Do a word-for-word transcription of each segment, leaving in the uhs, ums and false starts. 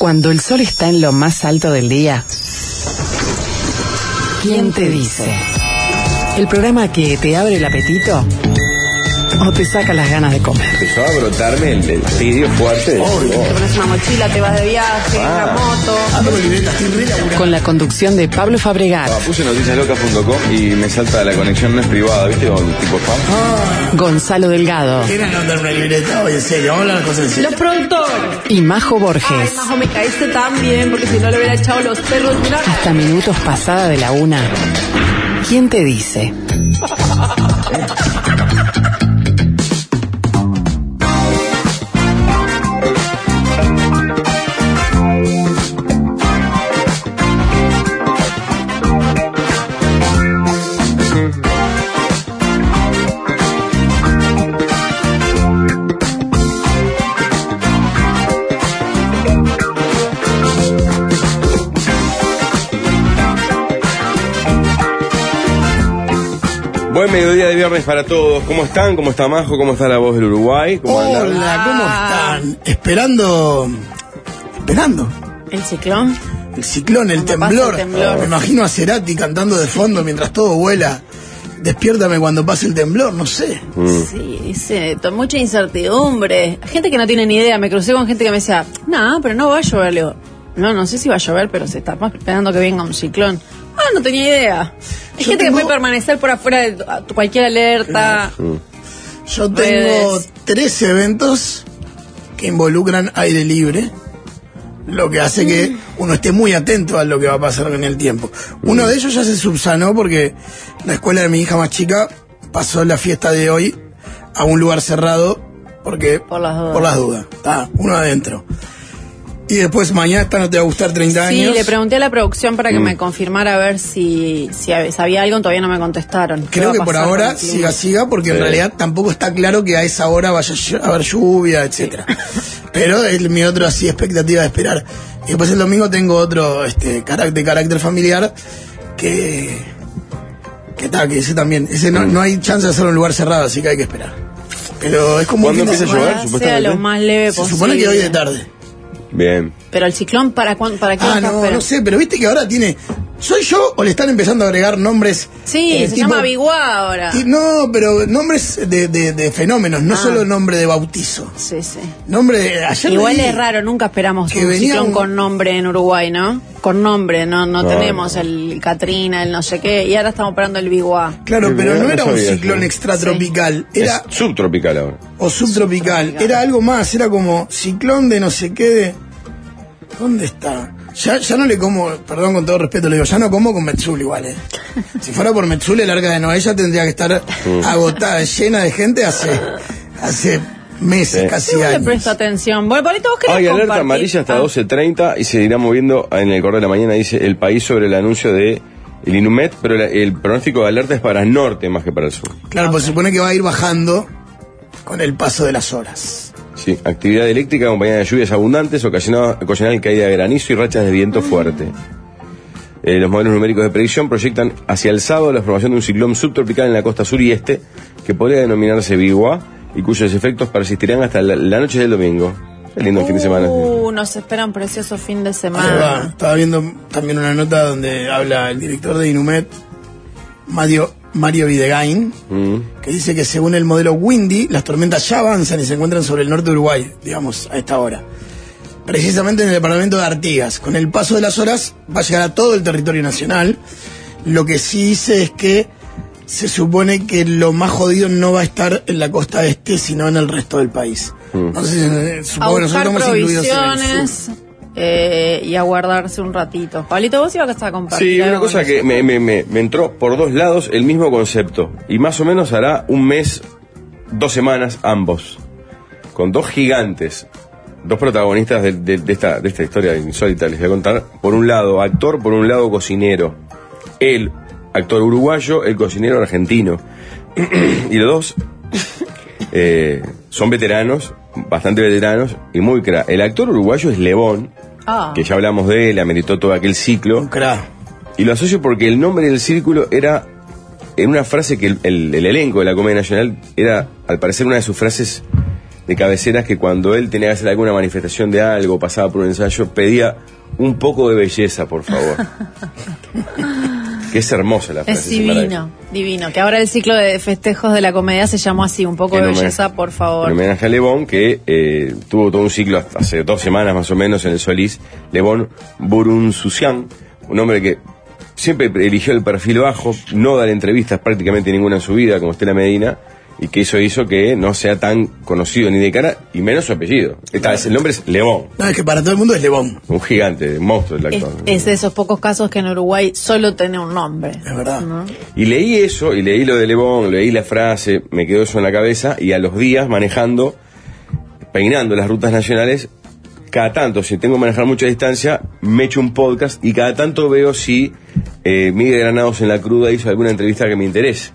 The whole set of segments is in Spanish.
Cuando el sol está en lo más alto del día, ¿quién te dice? ¿El programa que te abre el apetito o te saca las ganas de comer? Empezó a brotarme el, el fastidio fuerte. Oh, te pones una mochila, te vas de viaje, ah. en la moto. Ah, Con la conducción de Pablo Fabregat. Ah, puse noticias locas punto com y me salta la conexión no es privada, ¿viste? Con tipo spam. Ah. Gonzalo Delgado. ¿Quieren anotar una libreta? Oye, en serio, vamos a hablar de cosas en serio. Los productores. Y Majo Borges. Ay, Majo, me caíste tan bien porque si no le hubiera echado los perros. Mira. Hasta minutos pasada de la una. ¿Quién te dice? Buen mediodía de viernes para todos. ¿Cómo están? ¿Cómo está Majo? ¿Cómo está la voz del Uruguay? ¿Cómo Hola, andan? ¿cómo están? Esperando... Esperando. ¿El ciclón? El ciclón, el Cuando temblor. pasa el temblor. Me imagino a Cerati cantando de fondo mientras todo vuela. Despiértame cuando pase el temblor, no sé. Mm. Sí, dice, to- mucha incertidumbre. Gente que no tiene ni idea. Me crucé con gente que me decía, no, pero no va a llover. Le digo, no, no sé si va a llover, pero se está esperando que venga un ciclón. Ah, no tenía idea. Hay Yo gente tengo- que puede permanecer por afuera de cualquier alerta. Yo tengo Redes. tres eventos que involucran aire libre, lo que hace que uno esté muy atento a lo que va a pasar en el tiempo. Uno de ellos ya se subsanó porque la escuela de mi hija más chica pasó la fiesta de hoy a un lugar cerrado porque Por las dudas. por las dudas. Está uno adentro. Y después mañana esta no te va a gustar treinta Sí, años. le pregunté a la producción para que Mm. me confirmara a ver si, si hab- sabía algo, todavía no me contestaron. ¿Qué Creo va a que por pasar ahora con el clima? siga, siga, porque en Sí. realidad tampoco está claro que a esa hora vaya a haber lluvia, etcétera. Pero es mi otro así expectativa de esperar. Y después el domingo tengo otro este carácter, de carácter familiar que que está, que ese también, ese no, no hay chance de hacerlo en un lugar cerrado, así que hay que esperar. Pero es como un ¿Cuándo fin de empieza a semana. llover, Ojalá sea supuestamente? lo más leve Se posible. supone que hoy de tarde. Bien. Pero el ciclón, ¿para cuándo? ¿Para qué Ah, está no, esperando? no sé, pero viste que ahora tiene... ¿Soy yo o le están empezando a agregar nombres? Sí, eh, se tipo- llama Biguá ahora. y- No, pero nombres de, de, de fenómenos, no Ah. solo nombre de bautizo. Sí, sí. Nombre de... Ayer Igual leí es raro, nunca esperamos que un venía ciclón un- con nombre en Uruguay, ¿no? Con nombre, no no No, tenemos no. el Katrina, el no sé qué, y ahora estamos esperando el Biguá. Claro, Qué pero bien, no no era un sabía ciclón eso. extratropical, era Es subtropical ahora. o subtropical, subtropical. era algo más, era como ciclón de no sé qué de... ¿Dónde está? Ya, ya no le como, perdón con todo respeto, le digo, ya no como con Metzul igual, eh. Si fuera por Metzul, el Arca de Noé ya tendría que estar agotada, llena de gente hace, hace meses, Sí. casi Sí, le años. presta atención. Bueno, Pablito, vos querés Hay alerta compartir? amarilla hasta Ah. doce treinta y se irá moviendo en el correo de la mañana, dice el país sobre el anuncio de el Inumet, pero la- el pronóstico de alerta es para el norte más que para el sur. Claro, pues se supone que va a ir bajando con el paso de las horas. Sí, actividad eléctrica acompañada de lluvias abundantes, ocasionada ocasional caída de granizo y rachas de viento fuerte. Eh, los modelos numéricos de predicción proyectan hacia el sábado la formación de un ciclón subtropical en la costa sur y este, que podría denominarse Biguá, y cuyos efectos persistirán hasta la, la noche del domingo. Qué lindo fin de semana. Uh, nos espera un precioso fin de Ahí va. semana. Estaba viendo también una nota donde habla el director de Inumet, Mario, Mario Videgain, Mm. que dice que según el modelo Windy, las tormentas ya avanzan y se encuentran sobre el norte de Uruguay, digamos, a esta hora. Precisamente en el departamento de Artigas. Con el paso de las horas va a llegar a todo el territorio nacional. Lo que sí dice es que se supone que lo más jodido no va a estar en la costa este, sino en el resto del país. Mm. No sé si, eh, A supongo que buscar nosotros estamos incluidos en el sur. provisiones eh, y a guardarse un ratito. Pablito, vos ibas a compartir. Sí, una algo cosa con que me, me, me, me entró por dos lados el mismo concepto. Y más o menos hará un mes, dos semanas, ambos. Con dos gigantes, dos protagonistas de, de, de esta, de esta historia insólita. Les voy a contar. Por un lado, actor, por un lado, cocinero. Él, actor uruguayo, el cocinero argentino. Y los dos eh, son veteranos, bastante veteranos y muy cra. El actor uruguayo es Lebón, Ah. que ya hablamos de él, ameritó todo aquel ciclo. Un crack. Y lo asocio porque el nombre del círculo era en una frase que el, el- el elenco de la Comedia Nacional era, al parecer, una de sus frases de cabeceras que cuando él tenía que hacer alguna manifestación de algo, pasaba por un ensayo, pedía un poco de belleza, por favor. Que es hermosa la frase. Es divino, divino. Que ahora el ciclo de festejos de la comedia se llamó así, un poco de belleza, por favor. En homenaje a Le Bon, que eh, tuvo todo un ciclo hasta hace dos semanas más o menos en el Solís. Le Bon Burunsusian, un hombre que siempre eligió el perfil bajo, no dar entrevistas prácticamente ninguna en su vida, como Estela Medina, y que eso hizo que no sea tan conocido ni de cara, y menos su apellido. Esta vez el nombre es Le Bon. No, es que para todo el mundo es Le Bon. Un gigante, un monstruo el actor. Es, es de esos pocos casos que en Uruguay solo tiene un nombre. Es verdad. ¿No? Y leí eso, y leí lo de Le Bon, leí la frase, me quedó eso en la cabeza, y a los días manejando, peinando las rutas nacionales, cada tanto, si tengo que manejar mucha distancia, me echo un podcast, y cada tanto veo si eh, Miguel Granados en La Cruda hizo alguna entrevista que me interese.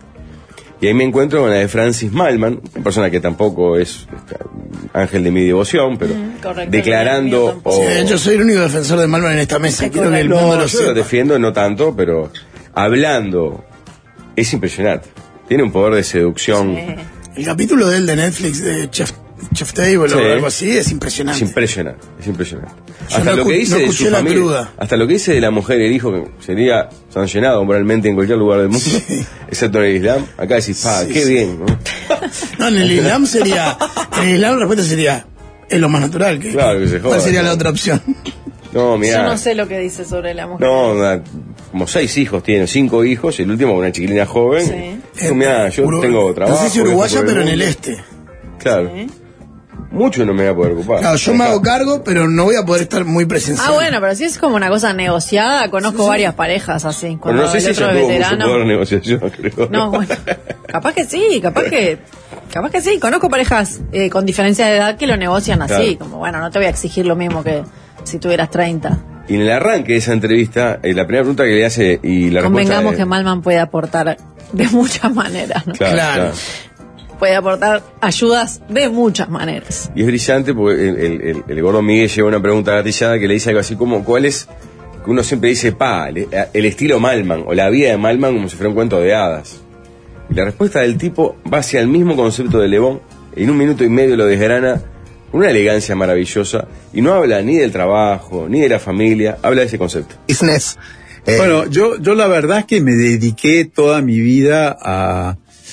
Y ahí me encuentro con la de Francis Mallmann, una persona que tampoco es ángel de mi devoción, pero mm, correcto, declarando... O... Sí, yo soy el único defensor de Mallmann en esta mesa, quiero que el mundo no, lo yo sepa. Lo defiendo, no tanto, pero hablando, es impresionante. Tiene un poder de seducción. Sí. El capítulo de él de Netflix, de Chef, Chef Table sí. o algo así, es impresionante. Es impresionante, es impresionante. Yo hasta no lo que dice no de su la familia, cruda. hasta lo que dice de la mujer y el hijo, que sería sancionado moralmente en cualquier lugar del mundo, sí. excepto en el Islam. Acá decís, pa, sí, qué sí. bien, ¿no? No, en el Islam sería, en el Islam la respuesta sería, es lo más natural. Que, claro que se joda. ¿Cuál sería la otra opción? No, mira. Yo no sé lo que dice sobre la mujer. No, una, como seis hijos tiene, cinco hijos, y el último una chiquilina joven. Sí. Eh, mira, yo Uru tengo trabajo. No sé si uruguaya, pero en el este. Claro. Sí. Mucho no me voy a poder ocupar. Claro, yo me hago cargo, pero no voy a poder estar muy presencial. Ah, bueno, pero si es como una cosa negociada, conozco sí, sí. varias parejas así. Pero no sé si ella tuvo mucho poder de negociación, creo. No, bueno, capaz que sí, capaz que capaz que sí. Conozco parejas eh, con diferencia de edad que lo negocian así, claro. Como bueno, no te voy a exigir lo mismo que si tuvieras treinta. Y en el arranque de esa entrevista, eh, la primera pregunta que le hace y la Convengamos respuesta... que Mallmann puede aportar de muchas maneras, ¿no? Claro, claro. claro. Puede aportar ayudas de muchas maneras. Y es brillante porque el, el, el, el gordo Miguel lleva una pregunta gatillada que le dice algo así como, ¿cuál es? Que uno siempre dice, pa, el, el estilo Mallmann, o la vida de Mallmann como si fuera un cuento de hadas. Y la respuesta del tipo va hacia el mismo concepto de Le Bon, en un minuto y medio lo desgrana con una elegancia maravillosa, y no habla ni del trabajo, ni de la familia, habla de ese concepto. Business. Eh. Bueno, yo, yo la verdad es que me dediqué toda mi vida a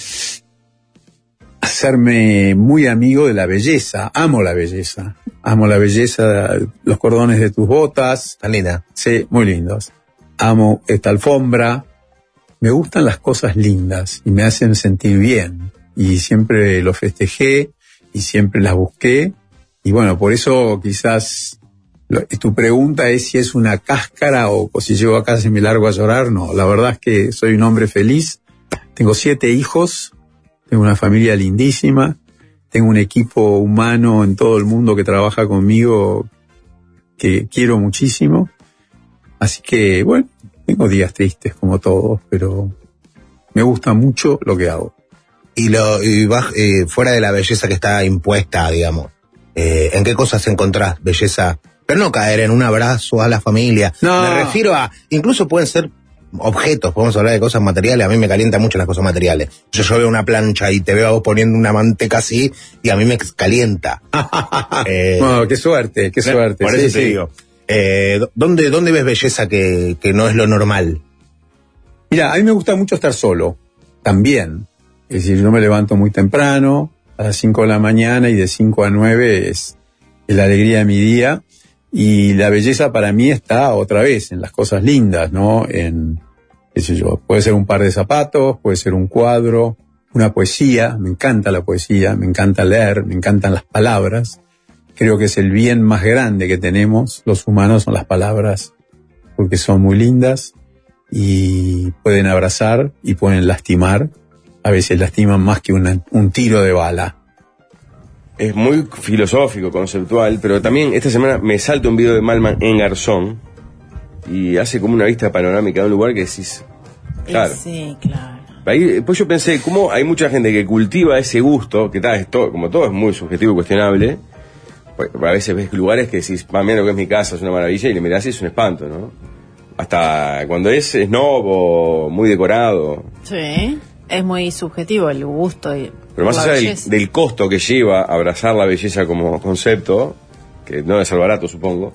hacerme muy amigo de la belleza. Amo la belleza. Amo la belleza, los cordones de tus botas. Tan linda. Sí, muy lindos. Amo esta alfombra. Me gustan las cosas lindas y me hacen sentir bien. Y siempre lo festejé y siempre las busqué. Y bueno, por eso quizás lo, tu pregunta es si es una cáscara o, o si llego a casa y me largo a llorar. No, la verdad es que soy un hombre feliz. Tengo siete hijos. Tengo una familia lindísima, tengo un equipo humano en todo el mundo que trabaja conmigo que quiero muchísimo. Así que, bueno, tengo días tristes como todos, pero me gusta mucho lo que hago. Y, lo, y vas, eh, fuera de la belleza que está impuesta, digamos, eh, ¿en qué cosas encontrás belleza? Pero no caer en un abrazo a la familia. No. Me refiero a, incluso pueden ser objetos, podemos hablar de cosas materiales, a mí me calientan mucho las cosas materiales. Yo, yo veo una plancha y te veo a vos poniendo una manteca así y a mí me calienta. eh, no, qué suerte, qué suerte. Por eso sí, te sí. digo, eh, ¿dónde, ¿dónde ves belleza que, que no es lo normal? Mira, a mí me gusta mucho estar solo, también. Es decir, yo me levanto muy temprano, a las cinco de la mañana, y de cinco a nueve es, es la alegría de mi día. Y la belleza para mí está otra vez en las cosas lindas, ¿no? En, qué sé yo, puede ser un par de zapatos, puede ser un cuadro, una poesía. Me encanta la poesía, me encanta leer, me encantan las palabras. Creo que es el bien más grande que tenemos los humanos, son las palabras, porque son muy lindas y pueden abrazar y pueden lastimar. A veces lastiman más que una, un tiro de bala. Es muy filosófico, conceptual, pero también esta semana me salta un video de Mallmann en Garzón y hace como una vista panorámica de un lugar que decís, claro. Sí, claro. Ahí, pues yo pensé, ¿cómo hay mucha gente que cultiva ese gusto, que tal, es todo, como todo es muy subjetivo y cuestionable? Pues, a veces ves lugares que decís, va, mira lo que es mi casa, es una maravilla, y le mirás y es un espanto, ¿no? Hasta cuando es snob o muy decorado. Sí. es muy subjetivo el gusto. Y Pero más la allá del, belleza. del costo que lleva abrazar la belleza como concepto, que no debe ser barato, supongo.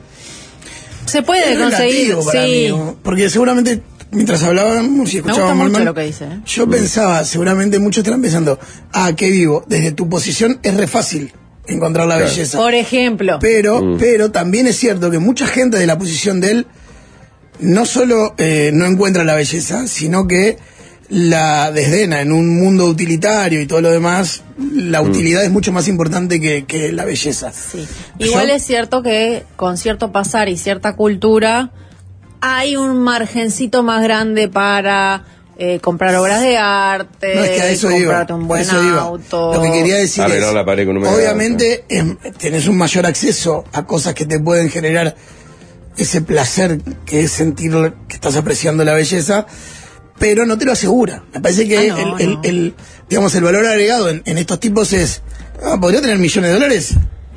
Se puede Es conseguir, relativo para sí. mí, ¿no? Porque seguramente mientras hablábamos y Me gusta escuchábamos mucho Malman, lo que dice. ¿eh? yo pensaba, seguramente muchos estarán pensando, ah, qué vivo, desde tu posición es re fácil encontrar la Claro. belleza. Por ejemplo. Pero, Mm. pero también es cierto que mucha gente de la posición de él no solo eh, no encuentra la belleza, sino que la desdena en un mundo utilitario y todo lo demás. La utilidad es mucho más importante que, que la belleza. Sí. Igual Yo- es cierto que con cierto pasar y cierta cultura hay un margencito más grande para eh, comprar obras de arte, No, es que a eso iba, comprarte un a buen eso iba. auto. Lo que quería decir Arreglar es, la pared con un medio obviamente em, tenés un mayor acceso a cosas que te pueden generar ese placer que es sentir que estás apreciando la belleza, pero no te lo asegura. Me parece que Ah, no, el, el- no. el- digamos, el valor agregado en, en estos tipos es, ah, podría tener millones de dólares.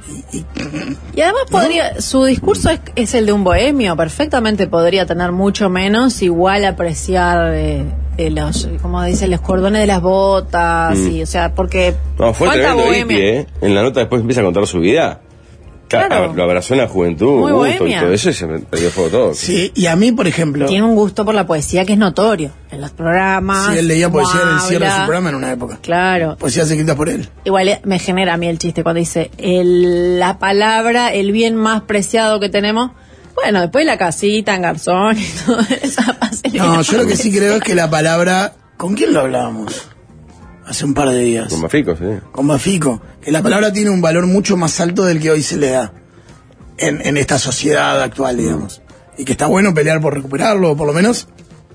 Y además podría, su discurso es, es el de un bohemio, perfectamente podría tener mucho menos, igual apreciar eh, eh, los, como dicen, los cordones de las botas, Mm. y, o sea, porque No, fue falta tremendo bohemia. hippie, ¿eh? En la nota después empieza a contar su vida. Ca- Claro. Lo abrazó en la juventud, Muy gusto y bohemia. todo eso, y se me perdió fuego todo. Sí, y a mí, por ejemplo, Tiene un gusto por la poesía que es notorio en los programas. sí, él leía cómo poesía en el cierre de su habla. programa en una época. Claro. Poesías escritas por él. Igual eh, me genera a mí el chiste cuando dice el, la palabra, el bien más preciado que tenemos. Bueno, después la casita en Garzón y toda esa facilidad. No, yo lo que sí creo es que la palabra... ¿Con quién lo hablábamos? Hace un par de días. Con Mafico, sí. Con Bafico. Que la palabra tiene un valor mucho más alto del que hoy se le da. En, en esta sociedad actual, digamos. Y que está bueno pelear por recuperarlo, o por lo menos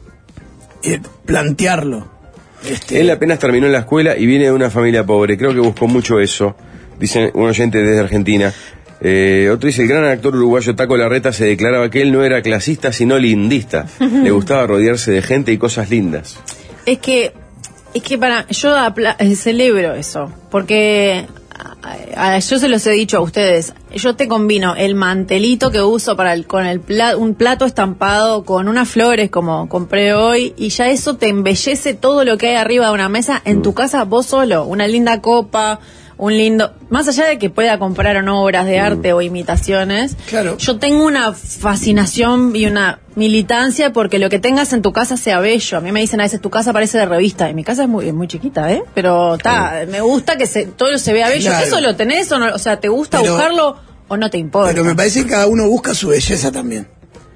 eh, plantearlo. Este, Él apenas terminó en la escuela y viene de una familia pobre. Creo que buscó mucho eso. Dice un oyente desde Argentina. Eh, otro dice, el gran actor uruguayo Taco Larreta se declaraba que él no era clasista, sino lindista. Le gustaba rodearse de gente y cosas lindas. Es que, es que para, yo apla- eh, celebro eso, porque a- a- yo se los he dicho a ustedes, yo te combino el mantelito que uso para el, con el pla- un plato estampado con unas flores como compré hoy, y ya eso te embellece todo lo que hay arriba de una mesa en tu casa vos solo, una linda copa, un lindo, más allá de que pueda comprar o no obras de arte o imitaciones, Claro. yo tengo una fascinación y una militancia porque lo que tengas en tu casa sea bello. A mí me dicen a veces tu casa parece de revista, y mi casa es muy, es muy chiquita, ¿eh? Pero está, me gusta que se, todo se vea bello. Claro. ¿Eso lo tenés o no? O sea, ¿te gusta Pero- buscarlo o no te importa? pero me parece que cada uno busca su belleza también.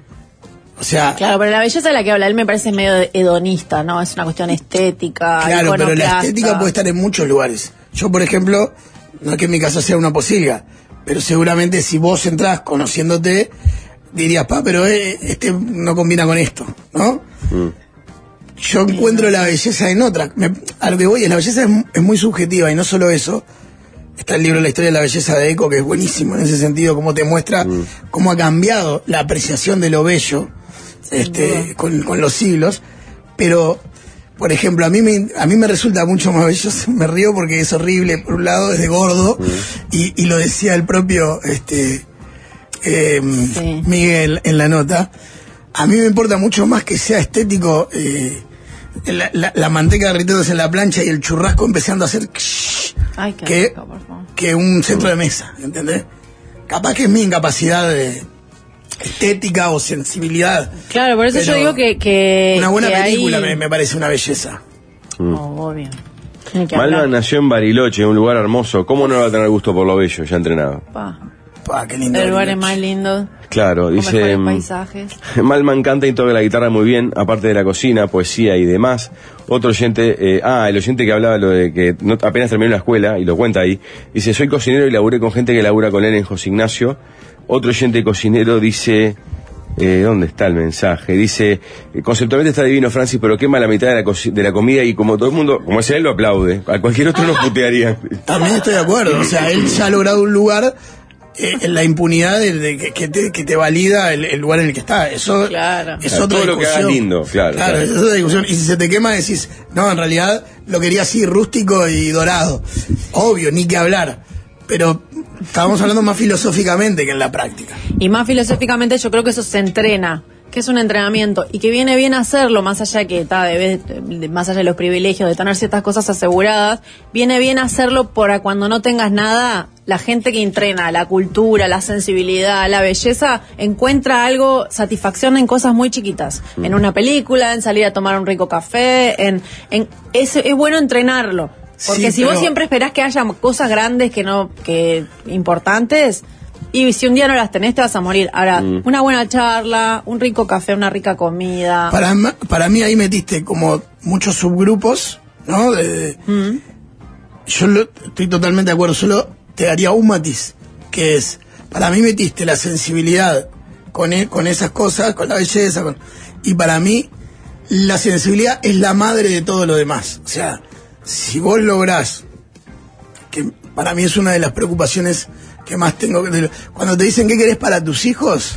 O sea, Claro, pero la belleza de la que habla él me parece medio hedonista, ¿no? Es una cuestión estética. claro, pero la iconoclasta. estética puede estar en muchos lugares. Yo, por ejemplo, no es que en mi casa sea una posilga, pero seguramente si vos entrás conociéndote, dirías, pa, pero eh, este no combina con esto, ¿no? Yo encuentro la belleza en otra. Me- a lo que voy es, la belleza es, mu- es muy subjetiva, y no solo eso. Está el libro La historia de la belleza de Eco, que es buenísimo en ese sentido, cómo te muestra cómo ha cambiado la apreciación de lo bello este, con, con los siglos. Pero, por ejemplo, a mí me, a mí me resulta mucho más bello, me río porque es horrible, por un lado es de gordo, y, y lo decía el propio este, eh, Sí. Miguel en la nota. A mí me importa mucho más que sea estético eh, la, la, la manteca derritiéndose en la plancha y el churrasco empezando a hacer Ay, qué que, rico, por favor. que un centro de mesa, ¿entendés? Capaz que es mi incapacidad de estética o sensibilidad. Claro, por eso yo Pero digo que... que Una buena que película ahí- me, me parece una belleza. Oh, obvio. Ni que Malman hablar. nació en Bariloche, un lugar hermoso. ¿Cómo no va a tener gusto por lo bello? Ya entrenado. Pa, Pa, qué lindo. el lugar es Bariloche. más lindo, Claro, con dice... mejores mm, paisajes. Malman canta y toca la guitarra muy bien, aparte de la cocina, poesía y demás. Otro oyente, eh, ah, el oyente que hablaba lo de que no, apenas terminó la escuela, y lo cuenta ahí, dice, soy cocinero y laburé con gente que labura con él en José Ignacio. Otro oyente cocinero dice, eh, ¿dónde está el mensaje? Dice, eh, conceptualmente está divino Francis, pero quema la mitad de la, coci- de la comida, y como todo el mundo, como es él, lo aplaude. A cualquier otro nos putearía. También estoy de acuerdo. O sea, él ya ha logrado un lugar eh, en la impunidad de, de que, que te, que te valida el, el lugar en el que está. Eso Claro. es Claro, otra todo lo que haga discusión. lindo, claro, claro. es otra discusión. Y si se te quema decís, no, en realidad lo quería así, rústico y dorado. Obvio, ni que hablar. Pero estábamos hablando más filosóficamente que en la práctica. Y más filosóficamente yo creo que eso se entrena. que es un entrenamiento y que viene bien hacerlo, más allá de que está de, de, más allá de los privilegios de tener ciertas cosas aseguradas, viene bien hacerlo para cuando no tengas nada. La gente que entrena, la cultura, la sensibilidad, la belleza, encuentra algo, satisfacción en cosas muy chiquitas. Mm. En una película, en salir a tomar un rico café, en, en es, es bueno entrenarlo. Porque sí, si pero... vos siempre esperás que haya cosas grandes que no, que importantes, y si un día no las tenés te vas a morir. Ahora, mm. una buena charla, un rico café, una rica comida. Para, para mí ahí metiste como muchos subgrupos, ¿no? De, mm. Yo lo, estoy totalmente de acuerdo, solo te daría un matiz, que es, para mí metiste la sensibilidad con, e, con esas cosas, con la belleza, con, y para mí la sensibilidad es la madre de todo lo demás. O sea, si vos lográs, que para mí es una de las preocupaciones que más tengo, cuando te dicen qué querés para tus hijos,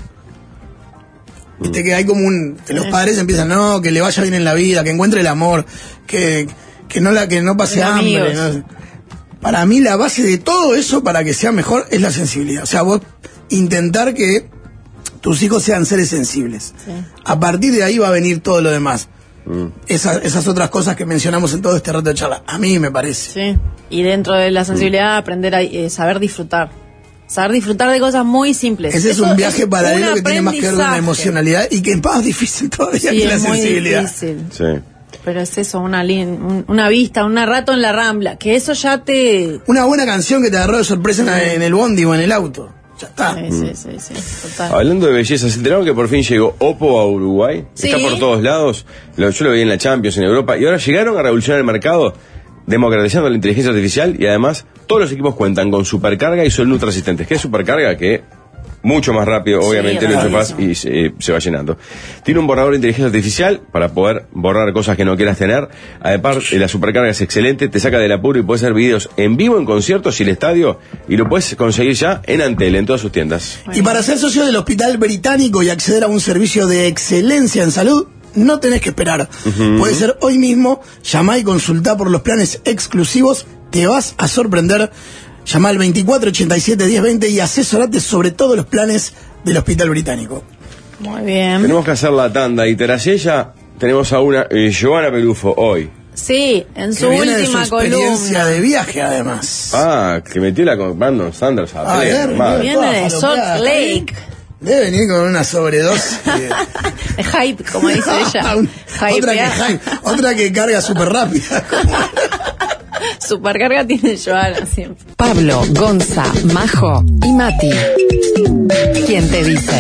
mm. viste que hay como un, que los padres empiezan, no, que le vaya bien en la vida, que encuentre el amor, que, que no la, que no pase hambre, ¿no? Para mí la base de todo eso para que sea mejor es la sensibilidad. O sea, vos intentar que tus hijos sean seres sensibles. Sí. A partir de ahí va a venir todo lo demás. Mm. Esas, esas otras cosas que mencionamos en todo este rato de charla. A mí me parece. Sí. Y dentro de la sensibilidad mm. aprender a eh, saber disfrutar. Saber disfrutar de cosas muy simples. Ese es un viaje paralelo que tiene más que ver con la emocionalidad y que es más difícil todavía sí, que la sensibilidad. Difícil. Sí. Pero es eso, una, un, una vista, un rato en la Rambla, que eso ya te... Una buena canción que te agarró de sorpresa sí. en el bondi o en el auto. Ya está. Sí, sí, sí, sí, total. Hablando de belleza, ¿se enteraron que por fin llegó Oppo a Uruguay? Sí. Está por todos lados. Lo, yo lo vi en la Champions, en Europa. Y ahora llegaron a revolucionar el mercado, democratizando la inteligencia artificial. Y además, todos los equipos cuentan con supercarga y son ultra resistentes. ¿Qué es supercarga? Que... mucho más rápido, obviamente, sí, lo enchufás y se, eh, se va llenando. Tiene un borrador de inteligencia artificial para poder borrar cosas que no quieras tener. Además, la supercarga es excelente, te saca del apuro y puedes hacer videos en vivo en conciertos y el estadio, y lo puedes conseguir ya en Antel, en todas sus tiendas. Y para ser socio del Hospital Británico y acceder a un servicio de excelencia en salud, no tenés que esperar. Uh-huh. Puede ser hoy mismo, llamá y consultá por los planes exclusivos, te vas a sorprender. Llama al veinticuatro ochenta y siete diez veinte y asesorate sobre todos los planes del Hospital Británico. Muy bien. Tenemos que hacer la tanda y tras ella tenemos a una eh, Giovanna Pelufo hoy. Sí, en su que viene última de su columna. experiencia de viaje además. Ah, que metió la con Brandon Sanders a, a ver, viene de Salt Lake. Debe venir con una sobredosis de... de hype, como dice ella. Un, otra, que hype, otra que carga súper rápida. Supercarga tiene Joana siempre. Pablo, Gonza, Majo y Mati. ¿Quién te dice?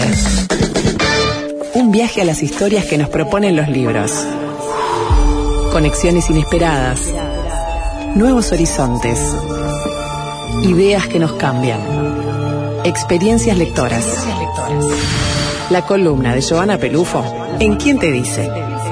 Un viaje a las historias que nos proponen los libros. Conexiones inesperadas. Nuevos horizontes. Ideas que nos cambian. Experiencias lectoras. La columna de Giovanna Pelufo en ¿Quién te dice?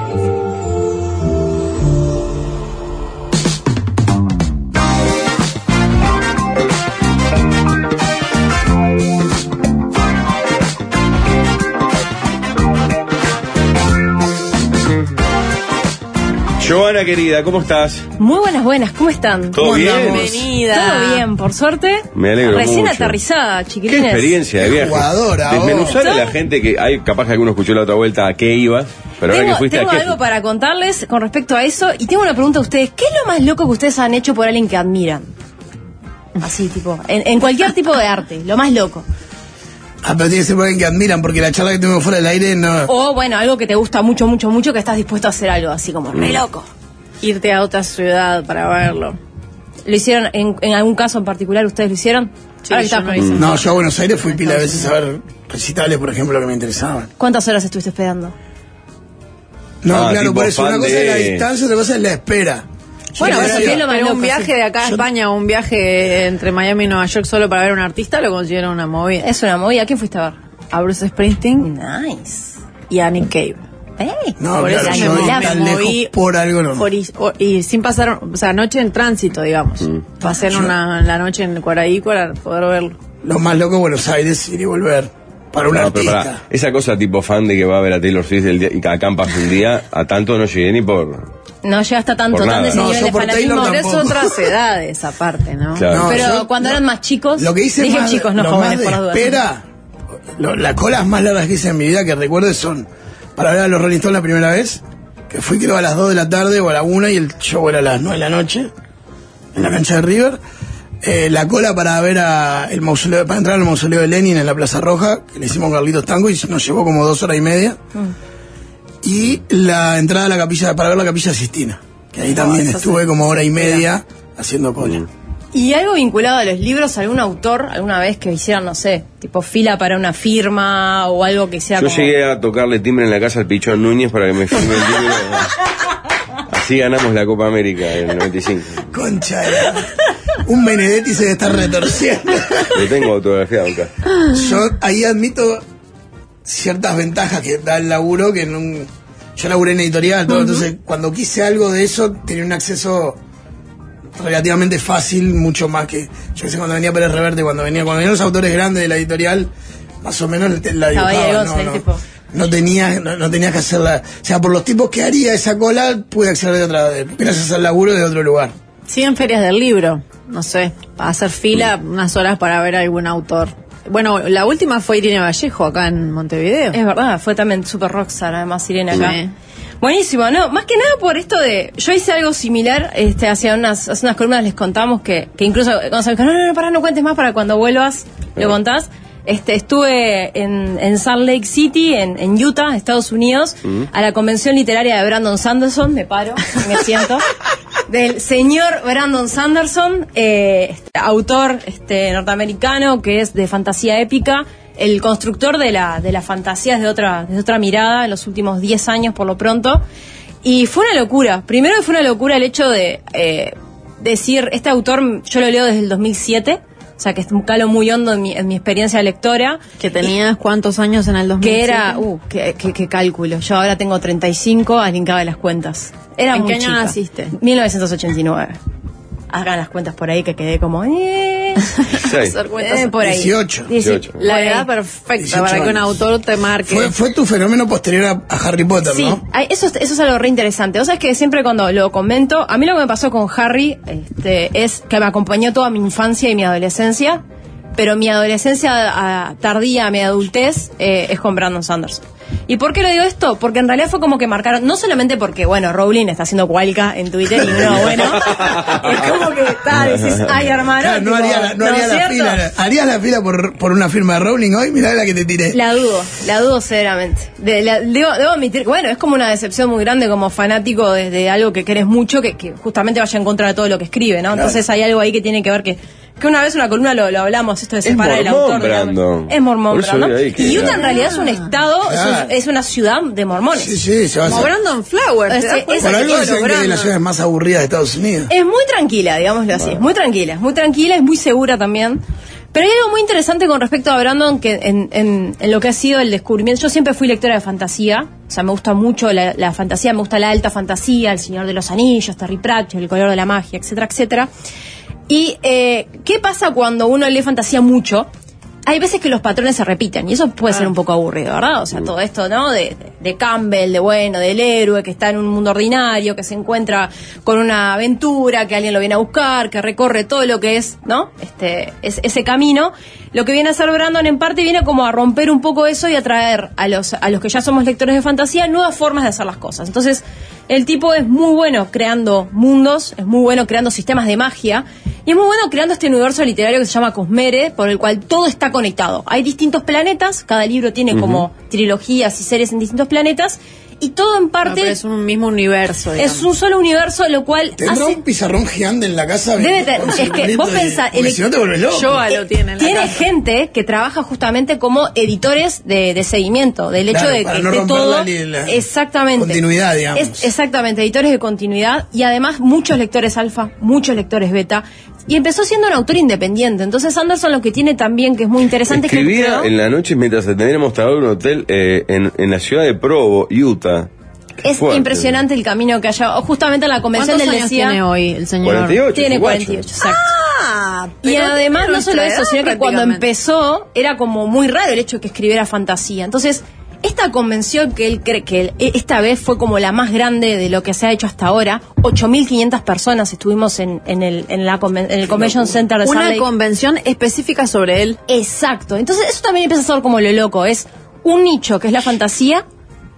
Giovanna, querida, ¿cómo estás? Muy buenas, buenas, ¿cómo están? ¿Todo bien? Bienvenida. Todo bien, por suerte. Me alegro Recién mucho. aterrizada, chiquilines. Qué experiencia de viaje. Jugadora, Desmenuzar a la gente que hay, capaz que alguno escuchó la otra vuelta a qué ibas, pero tengo, ahora que fuiste tengo a qué. algo para contarles con respecto a eso y tengo una pregunta a ustedes. ¿Qué es lo más loco que ustedes han hecho por alguien que admiran? Así, tipo, en, en cualquier tipo de arte, lo más loco. Ah, pero tiene que ser por alguien que admiran, porque la charla que tuvimos fuera del aire no... O, bueno, algo que te gusta mucho, mucho, mucho, que estás dispuesto a hacer algo así como re loco. Irte a otra ciudad para verlo. ¿Lo hicieron en, en algún caso en particular? ¿Ustedes lo hicieron? Sí, Ahora yo no, hice. no, yo a Buenos Aires fui pila de veces a ver recitales, por ejemplo, que me interesaban. ¿Cuántas horas estuviste esperando? No, Ah, claro, tipo por eso una fan cosa de- es la distancia, otra cosa es la espera. Bueno, Yo pero decía, ¿qué es lo más pero loco? un Un viaje de acá a Yo- España o un viaje entre Miami y Nueva York solo para ver a un artista lo considero una movida. Es una movida. ¿A quién fuiste a ver? A Bruce Springsteen Nice. y a Nick Cave. Hey. No, Por claro, eso yo me ir moví- tan me lejos moví por algo no. Por is- o- y sin pasar, o sea, noche en tránsito, digamos. Mm. Pasé en Yo- una, la noche en Cuaraí para poder verlo. Lo más loco Buenos Aires, ir y volver. Para un No, pero artista. pará, esa cosa tipo fan de que va a ver a Taylor Swift el día, y que acampas un día, a tanto no llegué ni por... No llegaste a tanto, Por nada. tanto ese No, nivel yo de por fanatismo. Taylor Pero es tampoco. otras edades aparte, ¿no? Claro. No, Pero yo- cuando no. eran más chicos, Lo que hice dije más, chicos, no lo jóvenes, más de por las dudas. espera, lo- las colas más largas que hice en mi vida que recuerdo son para ver a los Rolling Stones la primera vez, que fui creo a las dos de la tarde o a la una y el show era a las nueve de la noche, en la cancha de River. Eh, la cola para ver a el mausoleo, para entrar al mausoleo de Lenin en la Plaza Roja, que le hicimos Carlitos Tango y nos llevó como dos horas y media. Mm. Y la entrada a la capilla, para ver la Capilla Sistina, que ahí oh, también estuve sí. como hora y media sí. haciendo cola. Mm. ¿Y algo vinculado a los libros? ¿Algún autor alguna vez que hicieran, no sé, tipo fila para una firma o algo que hiciera Yo como... llegué a tocarle timbre en la casa al Pichón Núñez para que me firme el libro. Así ganamos la Copa América en el noventa y cinco. Concha de... Un Benedetti se debe estar retorciendo. Lo tengo autografiado acá. Yo ahí admito ciertas ventajas que da el laburo, que en un... yo laburé en editorial, todo, uh-huh. entonces cuando quise algo de eso tenía un acceso relativamente fácil, mucho más que yo sé cuando venía Pérez Reverte, cuando venía cuando venían los autores grandes de la editorial, más o menos la dibujaba, no, no, tipo. no tenía no, no tenías que hacerla, o sea, por los tipos que haría esa cola pude acceder de otra, de, gracias al laburo de otro lugar. Sí, en ferias del libro, no sé, para hacer fila unas horas para ver a algún autor. Bueno, la última fue Irene Vallejo acá en Montevideo. Es verdad, fue también super rockstar además Irene acá. Sí. Buenísimo, no, más que nada por esto de, yo hice algo similar, este, hace unas, hace unas columnas les contamos que, que incluso cuando se me dijo, no, no, no, pará, no cuentes más para cuando vuelvas, lo contás. Este, estuve en, en Salt Lake City, en, en Utah, Estados Unidos, uh-huh. a la convención literaria de Brandon Sanderson, me paro, me siento, del señor Brandon Sanderson, eh, este, autor este, norteamericano que es de fantasía épica, el constructor de la de las fantasías de otra de otra mirada en los últimos diez años por lo pronto. Y fue una locura. Primero fue una locura el hecho de eh, decir, este autor yo lo leo desde el dos mil siete, o sea que es un calo muy hondo en mi, en mi experiencia lectora. ¿Que tenías y, cuántos años en el dos mil siete? Que era, uh, que, que, que cálculo. Yo ahora tengo treinta y cinco, alguien cabe las cuentas. Era ¿En muy qué año chica. naciste? mil novecientos ochenta y nueve. Hagan las cuentas por ahí que quedé como... Eh, eh, por ahí. dieciocho. dieciocho. La edad perfecta para que un autor te marque. Fue, fue tu fenómeno posterior a, a Harry Potter, sí, ¿no? Sí, eso, eso es algo re interesante. O sea, es que siempre cuando lo comento, a mí lo que me pasó con Harry este, es que me acompañó toda mi infancia y mi adolescencia, pero mi adolescencia a, tardía, mi adultez, eh, es con Brandon Sanderson. ¿Y por qué lo digo esto? Porque en realidad fue como que marcaron, no solamente porque, bueno, Rowling está haciendo cualca en Twitter y no, bueno, es como que está, decís, ay, hermano. Claro, no haría la, no haría la fila. ¿Harías la fila por, por una firma de Rowling hoy? Mirá la que te tiré. La dudo, la dudo severamente. De, la, debo, debo admitir, bueno, es como una decepción muy grande como fanático de, de algo que querés mucho, que, que justamente vaya en contra de todo lo que escribe, ¿no? Claro. Entonces hay algo ahí que tiene que ver que... Que una vez una columna lo, lo hablamos, esto de separar el autor. Brandon. Es mormón, Brandon. Y Utah en realidad es un estado, claro. es, es una ciudad de mormones. Sí, sí, se va a Como hacer. Brandon Flowers. Es, es, Por algo dicen que es de las ciudades más aburridas de Estados Unidos. Es muy tranquila, digámoslo así. Bueno. Es muy tranquila, es muy tranquila, es muy segura también. Pero hay algo muy interesante con respecto a Brandon que en, en, en lo que ha sido el descubrimiento. Yo siempre fui lectora de fantasía, o sea, me gusta mucho la, la fantasía, me gusta la alta fantasía, El Señor de los Anillos, Terry Pratchett, El color de la magia, etcétera, etcétera. Y eh, ¿qué pasa cuando uno lee fantasía mucho? Hay veces que los patrones se repiten y eso puede ah. ser un poco aburrido, ¿verdad? O sea, todo esto, ¿no? De, de, de Campbell, de bueno, del héroe que está en un mundo ordinario, que se encuentra con una aventura, que alguien lo viene a buscar, que recorre todo lo que es, ¿no? Este, es, ese camino. Lo que viene a hacer Brandon en parte viene como a romper un poco eso y a traer a los, a los que ya somos lectores de fantasía nuevas formas de hacer las cosas. Entonces, el tipo es muy bueno creando mundos, es muy bueno creando sistemas de magia y es muy bueno creando este universo literario que se llama Cosmere, por el cual todo está conectado. Hay distintos planetas, cada libro tiene uh-huh. como trilogías y series en distintos planetas y todo en parte... No, pero es un mismo universo, digamos. Es un solo universo, lo cual ¿Tendrá hace... un pizarrón gigante en la casa? Debe tener, es que vos pensás... El... Si no te vuelves loco. Yoa lo tiene en la Tiene casa. gente que trabaja justamente como editores de, de seguimiento, del hecho claro, de para que no esté romper todo... La, la exactamente. Continuidad, digamos. Es, exactamente, editores de continuidad y además muchos lectores alfa, muchos lectores beta. Y empezó siendo un autor independiente. Entonces Anderson lo que tiene también, que es muy interesante... Escribía es que creo, en la noche mientras atendía mostrador de un hotel eh, en, en la ciudad de Provo, Utah. Es fuerte. Impresionante el camino que haya. Justamente en la convención ¿Cuántos del años decía. tiene hoy el señor? cuarenta y ocho. Tiene guacho. cuarenta y ocho, exacto. Ah, y además no solo eso, sino que cuando prácticamente. empezó era como muy raro el hecho de que escribiera fantasía. Entonces, esta convención que él cree que él, esta vez fue como la más grande de lo que se ha hecho hasta ahora, ocho mil quinientas personas estuvimos en, en, el, en, la, en el Convention Center de Salt Una Lake. convención específica sobre él. Exacto. Entonces, eso también empieza a ser como lo loco. Es un nicho que es la fantasía,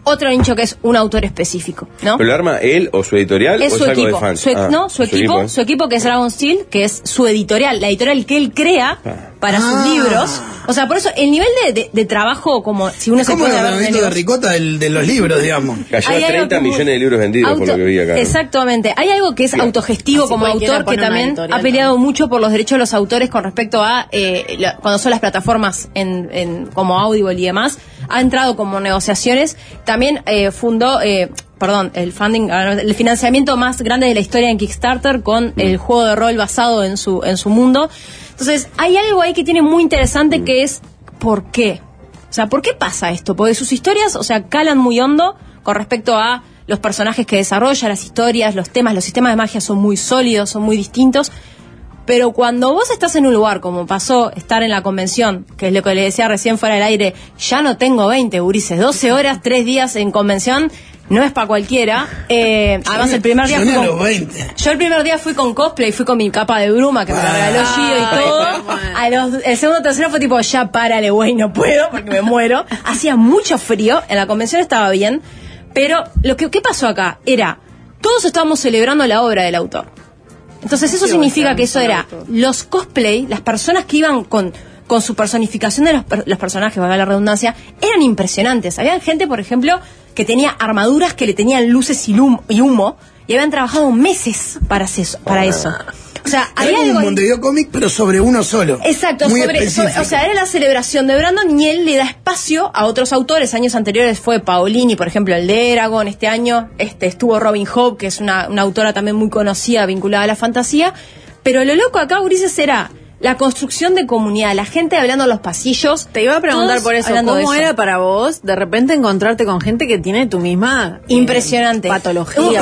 otro nicho que es un autor específico, ¿no? ¿Pero lo arma él o su editorial Es o su es algo equipo, de fans? su, e- Ah, no, su, equipo, ¿eh? su equipo que es Dragon Steel, que es su editorial, la editorial que él crea para Ah. sus libros. O sea, por eso el nivel de, de, de trabajo, como si uno Es se como el pone a ver granito de ricota del- de los libros, digamos. Cayó Hay a algo treinta como- millones de libros vendidos por Auto- lo que vi acá. ¿no? Exactamente. Hay algo que es Claro. autogestivo Así como cualquiera autor que pone una también editorial ha peleado mucho por los derechos de los autores con respecto a eh, la- cuando son las plataformas en, en como Audible y demás. Ha entrado como negociaciones. También eh, fundó, eh, perdón, el funding, el financiamiento más grande de la historia en Kickstarter con el juego de rol basado en su en su mundo. Entonces, hay algo ahí que tiene muy interesante que es ¿por qué? O sea, ¿por qué pasa esto? Porque sus historias, o sea, calan muy hondo con respecto a los personajes que desarrolla, las historias, los temas, los sistemas de magia son muy sólidos, son muy distintos. Pero cuando vos estás en un lugar, como pasó estar en la convención, que es lo que le decía recién fuera del aire, ya no tengo veinte, gurises, doce horas, tres días en convención, no es para cualquiera. Eh, además, el primer día Yo fui ni a con, los veinte. yo el primer día fui con cosplay, fui con mi capa de bruma que me la regaló Gio y todo. A los, el segundo tercero fue tipo, ya párale, güey, no puedo porque me muero. Hacía mucho frío, en la convención estaba bien, pero lo que ¿qué pasó acá? Era, todos estábamos celebrando la obra del autor. Entonces eso significa que eso era los cosplay, las personas que iban con, con su personificación de los, per- los personajes, valga la redundancia, eran impresionantes. Había gente, por ejemplo, que tenía armaduras que le tenían luces y, lum- y humo y habían trabajado meses para, eso, para eso. O sea, Era había como algo un ahí- Montevideo Comic, pero sobre uno solo. Exacto, Muy sobre, específico. sobre- o sea, era la celebración de Brandon y él le da espacio a otros autores. Años anteriores fue Paolini, por ejemplo, el de Eragon. Este año este, estuvo Robin Hood, que es una, una autora también muy conocida, vinculada a la fantasía. Pero lo loco acá, Ulises, era la construcción de comunidad, la gente hablando en los pasillos. Te iba a preguntar todos por eso, hablando de ¿cómo eso. era para vos de repente encontrarte con gente que tiene tu misma eh, Impresionante. patología?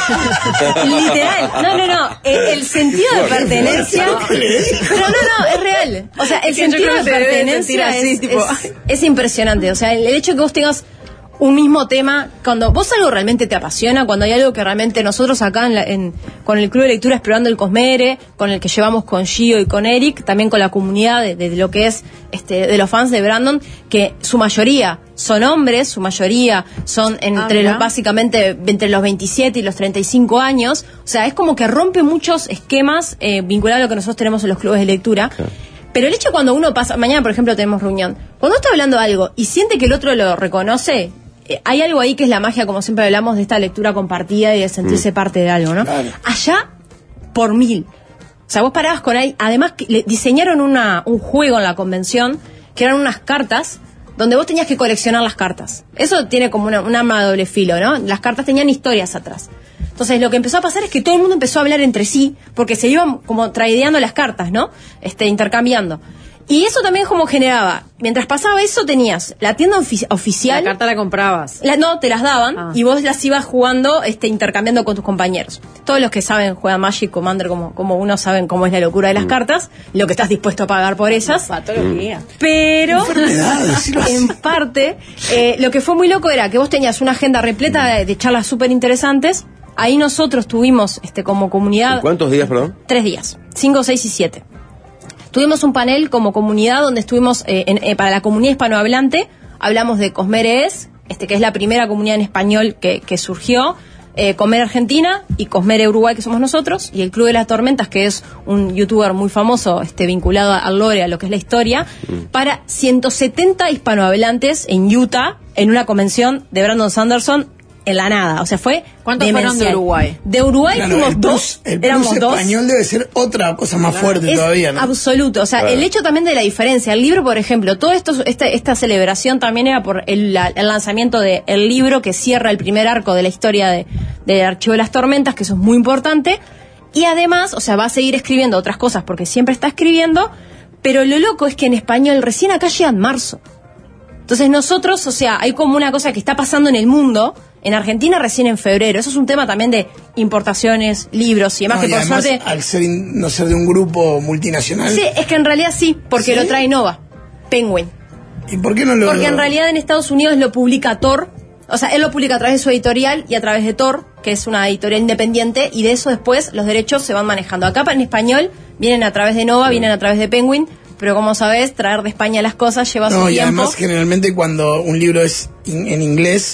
Literal. No, no, no. El, el sentido de pertenencia. Pero no, no, es real. O sea, el Es que yo sentido creo de que se debe pertenencia sentir así, es, tipo- es, es impresionante. O sea, el, el hecho de que vos tengas un mismo tema, cuando vos algo realmente te apasiona, cuando hay algo que realmente nosotros acá en la- en- con el Club de Lectura Explorando el Cosmere, con el que llevamos con Gio y con Eric, también con la comunidad de, de lo que es este de los fans de Brandon, que su mayoría son hombres, su mayoría son entre mira. los básicamente entre los veintisiete y los treinta y cinco años, o sea, es como que rompe muchos esquemas eh, vinculados a lo que nosotros tenemos en los clubes de lectura. Pero el hecho cuando uno pasa, mañana por ejemplo tenemos reunión, cuando uno está hablando de algo y siente que el otro lo reconoce, eh, hay algo ahí que es la magia, como siempre hablamos, de esta lectura compartida y de sentirse parte de algo, ¿no? Claro. Allá, por mil. O sea, vos parabas con ahí, además que le diseñaron una, un juego en la convención, que eran unas cartas, donde vos tenías que coleccionar las cartas. Eso tiene como una, un arma de doble filo, ¿no? Las cartas tenían historias atrás. Entonces lo que empezó a pasar es que todo el mundo empezó a hablar entre sí, porque se iban como tradeando las cartas, ¿no? Este, intercambiando. Y eso también como generaba, mientras pasaba eso tenías la tienda ofi- oficial. La carta la comprabas. La- no, te las daban Ah. y vos las ibas jugando, este, intercambiando con tus compañeros. Todos los que saben juegan Magic, Commander, como, como uno saben cómo es la locura de las cartas, lo que estás dispuesto a pagar por esas. Patología. Pero, Enfermedad, decirlo así. en parte, eh, lo que fue muy loco era que vos tenías una agenda repleta de, de charlas súper interesantes. Ahí nosotros tuvimos, este, como comunidad, ¿Cuántos días, perdón? tres días, cinco, seis y siete. Tuvimos un panel como comunidad donde estuvimos, eh, en- eh, para la comunidad hispanohablante, hablamos de Cosmeres, este, que es la primera comunidad en español que, que surgió, eh, Cosmere Argentina y Cosmere Uruguay, que somos nosotros, y el Club de las Tormentas, que es un youtuber muy famoso, este, vinculado al lore, a lo que es la historia, para ciento setenta hispanohablantes en Utah, en una convención de Brandon Sanderson, en la nada. O sea, fue ¿Cuántos fueron de demencial. Uruguay? De Uruguay Claro, fuimos el dos, plus, el plus éramos dos. español debe ser otra cosa más fuerte Es todavía, ¿no? absoluto, o sea, Claro. el hecho también de la diferencia. El libro, por ejemplo, todo esto, esta, esta celebración también era por el, la- el lanzamiento del libro que cierra el primer arco de la historia de, del Archivo de las Tormentas, que eso es muy importante. Y además, o sea, va a seguir escribiendo otras cosas porque siempre está escribiendo, pero lo loco es que en español recién acá llega en marzo. Entonces nosotros, o sea, hay como una cosa que está pasando en el mundo, en Argentina recién en febrero. Eso es un tema también de importaciones, libros y demás, No, que y por además, suerte... al ser in- no ser de un grupo multinacional. Sí, es que en realidad sí, porque ¿Sí? lo trae Nova, Penguin. ¿Y por qué no lo...? Porque en realidad en Estados Unidos lo publica Tor, o sea, él lo publica a través de su editorial y a través de Tor, que es una editorial independiente, y de eso después los derechos se van manejando. Acá en español vienen a través de Nova, vienen a través de Penguin, pero como sabés, traer de España las cosas lleva su No, y tiempo. además generalmente cuando un libro es in- en inglés,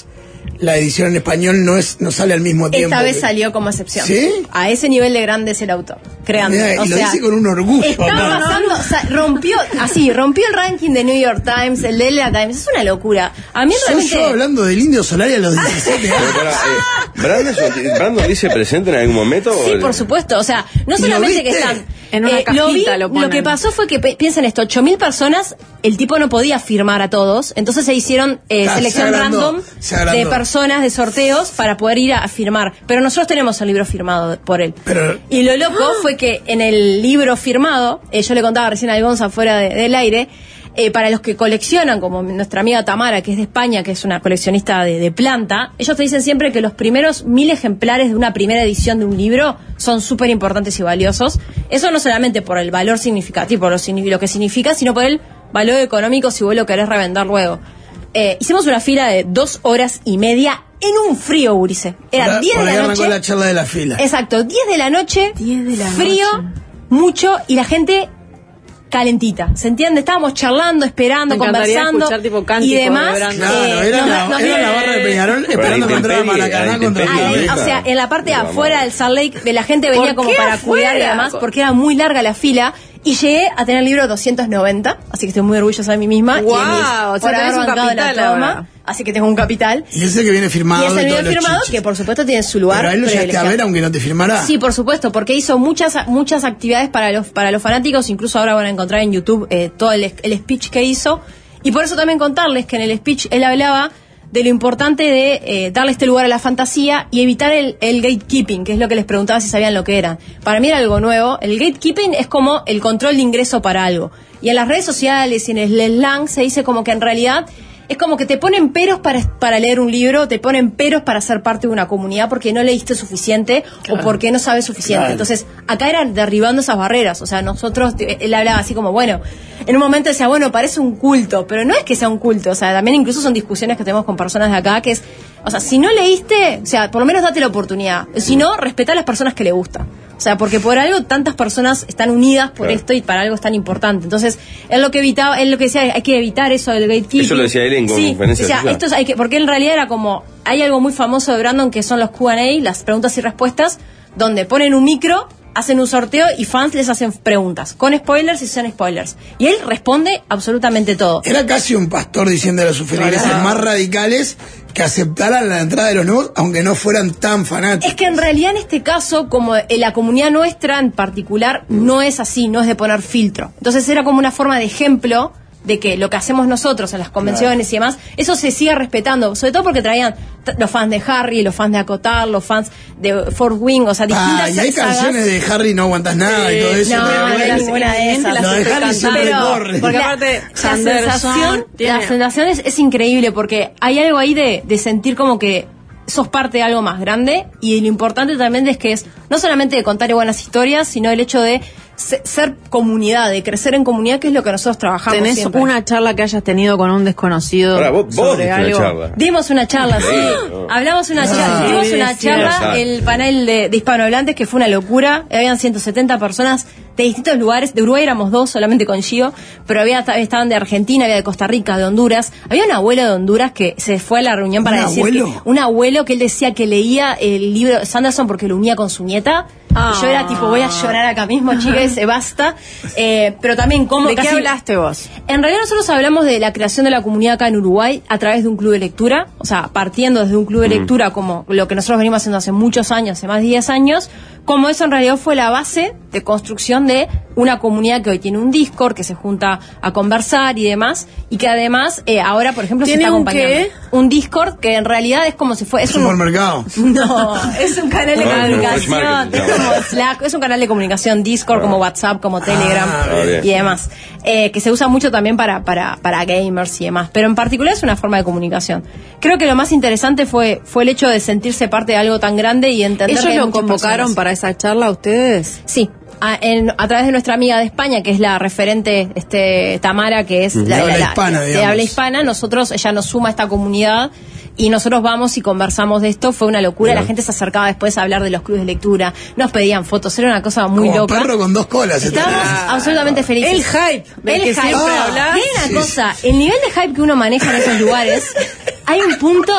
la edición en español no es no sale al mismo tiempo. Esta vez que... salió como excepción. ¿Sí? A ese nivel de grande es el autor, creando. Mira, o y lo sea, dice con un orgullo. Está ¿no? pasando, o sea, rompió, así, rompió el ranking de New York Times, el de L A Times, es una locura. A mí Soy realmente... yo hablando del Indio Solari a los diecisiete Pero años. para, eh, ¿Brandon, ¿Brandon dice presente en algún momento? Sí, por supuesto. O sea, no ¿Y lo solamente que viste? están... En una eh, cajita lo, vi, lo ponen. lo que pasó fue que, pe- piensen esto, ocho mil personas, el tipo no podía firmar a todos, entonces se hicieron eh, Ah, se selección agrandó, random se agrandó. de personas, de sorteos, para poder ir a, a firmar. Pero nosotros tenemos el libro firmado por él. Pero- Y lo loco fue que en el libro firmado, eh, yo le contaba recién a Gonza fuera de- del aire, eh, para los que coleccionan, como nuestra amiga Tamara, que es de España, que es una coleccionista de, de planta, ellos te dicen siempre que los primeros mil ejemplares de una primera edición de un libro son súper importantes y valiosos. Eso no solamente por el valor significativo, por lo, signi- lo que significa, sino por el valor económico si vos lo querés revender luego. Eh, hicimos una fila de dos horas y media en un frío, Urice. Era Por- diez por de ahí la arrancó noche. la charla de la fila. Exacto, diez de la noche, diez de la frío, noche. mucho, y la gente calentita, ¿se entiende? Estábamos charlando, esperando, Me encantaría conversando escuchar tipo y cántico demás. de Brandon. Claro, eh, era, nos- la, nos- era la barra de Peñarol Pero esperando a que la entrara intemperie, a Maracaná la contra Ah, intemperie. eh, Flamengo. o sea, en la parte de Vamos. afuera del Salt Lake, de la gente venía ¿Por como qué para cuidar y afuera? demás, porque era muy larga la fila. Y llegué a tener el libro doscientos noventa, así que estoy muy orgullosa de mí misma. Guau, y de mis- o sea, por tenés haber un bancado la capital toma, ahora. así que tengo un capital. Y ese que viene firmado. Y es de el todos video los firmado, chiches. que por supuesto tiene su lugar. Pero ahí lo llegaste a privilegiado. ver aunque no te firmara. Sí, por supuesto, porque hizo muchas muchas actividades para los para los fanáticos, incluso ahora van a encontrar en YouTube eh, todo el, el speech que hizo. Y por eso también contarles que en el speech él hablaba de lo importante de eh, darle este lugar a la fantasía y evitar el, el gatekeeping, que es lo que les preguntaba si sabían lo que era. Para mí era algo nuevo. El gatekeeping es como el control de ingreso para algo. Y en las redes sociales y en el slang se dice como que en realidad es como que te ponen peros para, para leer un libro, te ponen peros para ser parte de una comunidad porque no leíste suficiente o porque no sabes suficiente. Claro. Entonces, acá eran derribando esas barreras. O sea, nosotros, él hablaba así como, bueno, en un momento decía, bueno, parece un culto, pero no es que sea un culto. O sea, también incluso son discusiones que tenemos con personas de acá, que es, o sea, si no leíste, o sea, por lo menos date la oportunidad. Si no, respetá a las personas que le gusta. O sea, porque por algo tantas personas están unidas por Claro. esto y para algo es tan importante. Entonces, él lo que evitaba, él lo que decía, hay que evitar eso del gatekeeping. Eso lo decía él en Sí, conferencia o sea, de prensa. esto es- hay que, porque en realidad era como, hay algo muy famoso de Brandon que son los Q and A, las preguntas y respuestas, donde ponen un micro, hacen un sorteo y fans les hacen preguntas, con spoilers y sin spoilers. Y él responde absolutamente todo. Era casi un pastor diciendo a los sus feligreses Claro. más radicales que aceptaran la entrada de los nuevos, aunque no fueran tan fanáticos. Es que en realidad en este caso, como en la comunidad nuestra en particular, no es así, no es de poner filtro. Entonces era como una forma de ejemplo de que lo que hacemos nosotros en las convenciones y demás, eso se sigue respetando, sobre todo porque traían t- los fans de Harry, los fans de Acotar, los fans de Fort Wing, o sea, distintas Ah, y hay sagas. canciones de Harry no aguantas nada y todo eso. No, pero no bueno, hay ninguna de esas. Lo de Harry siempre Pero- corre. Porque la- aparte, la Sanderson sensación, tiene- la sensación es, es increíble porque hay algo ahí de, de sentir como que sos parte de algo más grande y lo importante también es que es no solamente de contar buenas historias, sino el hecho de se- ser comunidad, de crecer en comunidad, que es lo que nosotros trabajamos ¿Tenés siempre. una charla que hayas tenido con un desconocido Ahora, vos, vos sobre diste una algo? charla. Dimos una charla, sí. no. Hablamos una Ah, charla, dimos sí, una sí, charla, sí. el panel de, de hispanohablantes, que fue una locura. Habían ciento setenta personas de distintos lugares. De Uruguay éramos dos, solamente con Gio, pero había estaban de Argentina, había de Costa Rica, de Honduras. Había un abuelo de Honduras que se fue a la reunión para ¿Un decir abuelo? que un abuelo que él decía que leía el libro de Sanderson porque lo unía con su nieta. Ah. Y yo era tipo, voy a llorar acá mismo, chicas, se basta. Eh, pero también como ¿De qué casi- hablaste vos? en realidad nosotros hablamos de la creación de la comunidad acá en Uruguay a través de un club de lectura, o sea, partiendo desde un club de lectura como lo que nosotros venimos haciendo hace muchos años, hace más de diez años, como eso en realidad fue la base de construcción de una comunidad que hoy tiene un Discord, que se junta a conversar y demás, y que además eh, ahora, por ejemplo, se ¿Tiene está un acompañando. qué? Un Discord que en realidad es como si fuera... Es un, Supermercado. no, es un canal de No, no, comunicación, Fresh Market, es como Slack, es un canal de comunicación, Discord, como WhatsApp, como Telegram Ah, bien. y demás, eh, que se usa mucho también para, para, para gamers y demás, pero en particular es una forma de comunicación. Creo que lo más interesante fue, fue el hecho de sentirse parte de algo tan grande y entender ¿Ellos que hay lo muchas convocaron personas. para esa charla ustedes? Sí. A, en- a través de nuestra amiga de España, que es la referente este Tamara, que es De habla hispana, de digamos. habla hispana, nosotros, ella nos suma a esta comunidad y nosotros vamos y conversamos de esto. Fue una locura, la gente se acercaba después a hablar de los clubes de lectura, nos pedían fotos, era una cosa muy Como loca. perro con dos colas. Estábamos este. absolutamente felices. El hype del El que hype. siempre Ah, hablas. Y hay una sí, cosa, el nivel de hype que uno maneja en esos lugares, hay un punto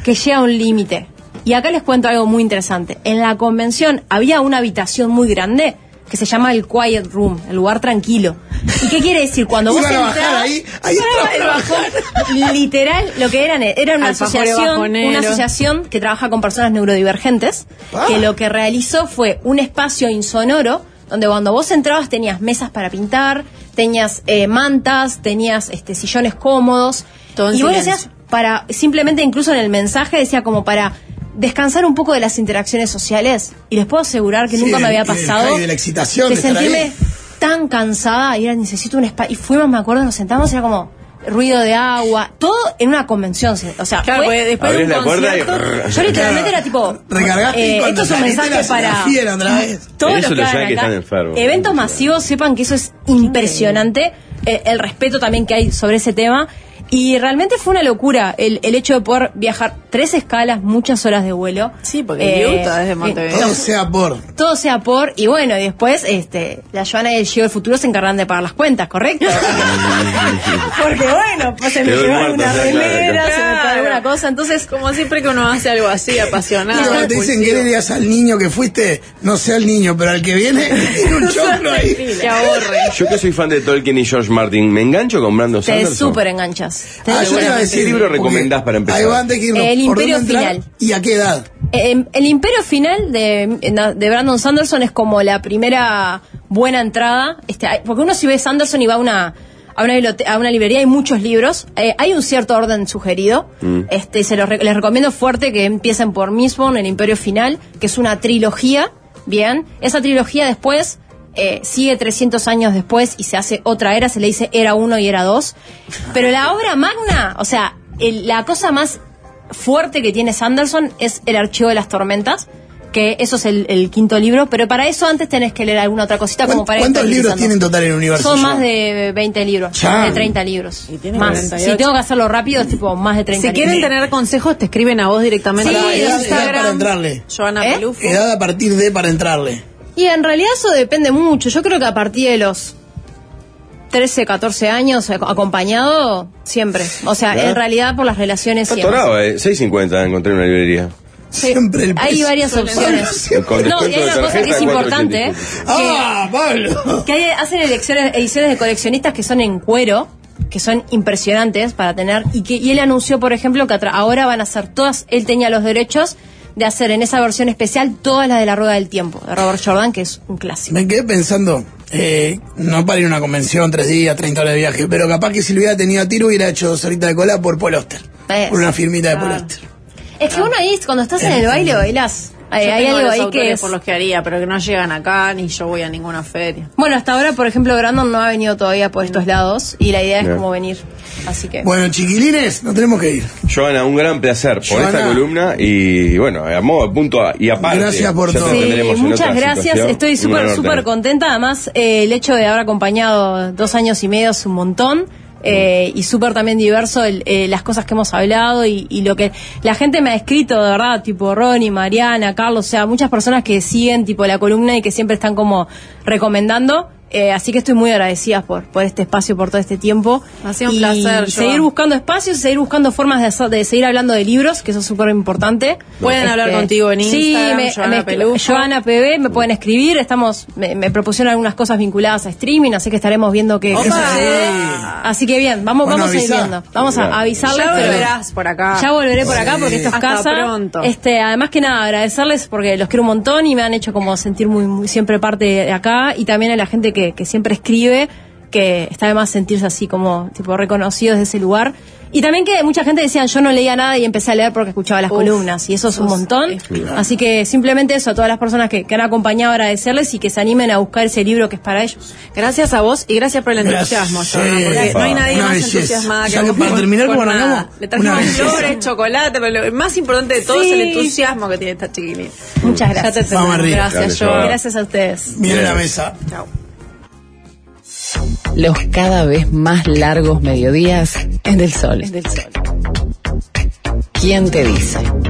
que llega a un límite. Y acá les cuento algo muy interesante. En la convención había una habitación muy grande que se llama el Quiet Room, el lugar tranquilo. ¿Y qué quiere decir? Cuando vos Iban a bajar entrabas, ahí, ahí iban a bajar. Literal, lo que eran era una Alfajores asociación, bajoneros. una asociación que trabaja con personas neurodivergentes, Ah. que lo que realizó fue un espacio insonoro donde cuando vos entrabas tenías mesas para pintar, tenías eh, mantas, tenías este sillones cómodos. Todo en y vos silencio. decías, para, simplemente incluso en el mensaje decía como para descansar un poco de las interacciones sociales. Y les puedo asegurar que Sí, nunca me había el- el pasado high de la excitación de de estar sentirme ahí. tan cansada y era necesito un espacio. Y fuimos, me acuerdo, nos sentamos y era como ruido de agua, todo en una convención. O sea, Claro, fue- porque después de Abrís un la puerta y- concierto... yo literalmente era tipo, Recargaste y eh, cuando esto es un saliste mensaje eras una para fiera otra vez. todos Eso los lo que saben hagan que acá. están enfermos. Eventos masivos, sepan que eso es impresionante. Eh, el respeto también que hay sobre ese tema. Y realmente fue una locura el, el hecho de poder viajar tres escalas, muchas horas de vuelo. Sí, porque Utah desde Montevideo. Todo sea por. Todo sea por, y bueno, y después este, la Joana y el Gio del futuro se encargan de pagar las cuentas, ¿correcto? Porque bueno, pues se me Quedó llevó muerto, alguna claro, remera, claro. se me quedó alguna cosa, entonces Como siempre que uno hace algo así, Y apasionado. cuando te dicen que le digas al niño que fuiste, no sea el niño, pero al que viene, tiene un choclo ahí. Que ahorre. Yo que soy fan de Tolkien y George Martin, ¿me engancho con Brandon te Sanderson? súper enganchas. Te Ah, yo iba a decir, ¿Qué libro porque recomendás para empezar? Ahí va, antes que irnos, El ¿por Imperio dónde entrar Final. ¿Y a qué edad? Eh, el Imperio Final de, de Brandon Sanderson es como la primera buena entrada, este, hay- porque uno si ve Sanderson y va a una a una, bibliote- a una librería hay muchos libros, eh, hay un cierto orden sugerido, Mm. este se los re- les recomiendo fuerte que empiecen por Mistborn, el Imperio Final, que es una trilogía, bien, esa trilogía después eh, sigue trescientos años después y se hace otra era, se le dice era uno y era dos, pero la obra magna, o sea, el- la cosa más fuerte que tiene Sanderson es El Archivo de las Tormentas, que eso es el, el quinto libro, pero para eso antes tenés que leer alguna otra cosita como para ir ¿Cuántos libros profundizando. tienen en total en el universo? Son ya? más de veinte libros, Ya. más de treinta libros. Y tiene Más. cuarenta y ocho. Si tengo que hacerlo rápido, es tipo más de treinta Si quieren libros. tener consejos, te escriben a vos directamente Sí, por Para edad, edad Instagram. para entrarle. Joana ¿Eh? Pelufo. Edad a partir de para entrarle. Y en realidad eso depende mucho. Yo creo que a partir de los trece, catorce años, ac- acompañado, siempre. O sea, ¿Ya? en realidad por las relaciones Está siempre. atorado, eh. seis cincuenta encontré en una librería. Sí. Siempre el Hay precio. varias Suele opciones. ser. Con No, y descuento hay de una cosa que tarjeta, es importante, ¿eh? cuatro ochenta y cinco. ¡Ah, Pablo! Que hay- hacen elecciones- ediciones de coleccionistas que son en cuero, que son impresionantes para tener, y que y él anunció, por ejemplo, que atra- ahora van a hacer todas, él tenía los derechos de hacer en esa versión especial todas las de La Rueda del Tiempo, de Robert Jordan, que es un clásico. Me quedé pensando, eh, no para ir a una convención, tres días, treinta horas de viaje, pero capaz que si lo hubiera tenido a tiro hubiera hecho dos horitas de cola por Paul Auster. Es. Por una firmita de Paul Claro. Auster. Es que uno ahí, cuando estás en el baile, bailás. Hay, Yo hay tengo algo los ahí autores que es... por los que haría, pero que no llegan acá, ni yo voy a ninguna feria. Bueno, hasta ahora, por ejemplo, Brandon no ha venido todavía por estos lados, y la idea es Bien. como venir. Así que... Bueno, chiquilines, nos tenemos que ir. Joana, un gran placer por Joana. esta columna y bueno, a modo de punto a- y aparte. Gracias por ya te todo. Sí, tendremos en muchas otra gracias. situación. Estoy Un súper, honor súper tener. contenta. Además, eh, el hecho de haber acompañado dos años y medio es un montón. eh, y súper también diverso el, eh, las cosas que hemos hablado y, y lo que la gente me ha escrito, de verdad, tipo Ronnie, Mariana, Carlos, o sea, muchas personas que siguen tipo la columna y que siempre están como recomendando. Eh, así que estoy muy agradecida por, por este espacio, por todo este tiempo. Ha sido un Y placer, seguir Joan. buscando espacios, seguir buscando formas de, hacer- de seguir hablando de libros, que eso es súper importante. Pueden hablar contigo en Instagram, Sí, me, Joana me- Pelufo. Joana P B, me pueden escribir. Estamos, me, me propusieron algunas cosas vinculadas a streaming, así que estaremos viendo qué, qué Opa. sucede. Así que bien, vamos, Bueno, vamos a ir avisá. viendo. Vamos a Claro. avisarles, Ya pero volverás por acá. ya volveré por acá Sí. porque esto es Hasta casa. pronto. Este, además que nada, agradecerles porque los quiero un montón y me han hecho como sentir muy, muy siempre parte de acá, y también a la gente que, que siempre escribe, que está de más sentirse así como tipo reconocidos de ese lugar. Y también que mucha gente decía, yo no leía nada y empecé a leer porque escuchaba las Uf, columnas, y eso es un sos montón. espectacular. Así que simplemente eso, a todas las personas que, que han acompañado, agradecerles y que se animen a buscar ese libro que es para ellos. Gracias a vos y gracias por el Gracias. entusiasmo, Sí. Joana, porque no hay nadie Una más belleza. entusiasmada que Ya vos que para por- terminar, por ¿cómo nada. arrancamos? Le trajimos Una belleza. flores, chocolate, pero lo más importante de todo Sí. es el entusiasmo que tiene esta chiquilina. Muchas Ya gracias. te tenemos. Vamos arriba. Gracias, Gracias, Joana. Joana. Gracias a ustedes. Viene la mesa. Chao. Los cada vez más largos mediodías en el sol. Es del sol. ¿Quién te dice?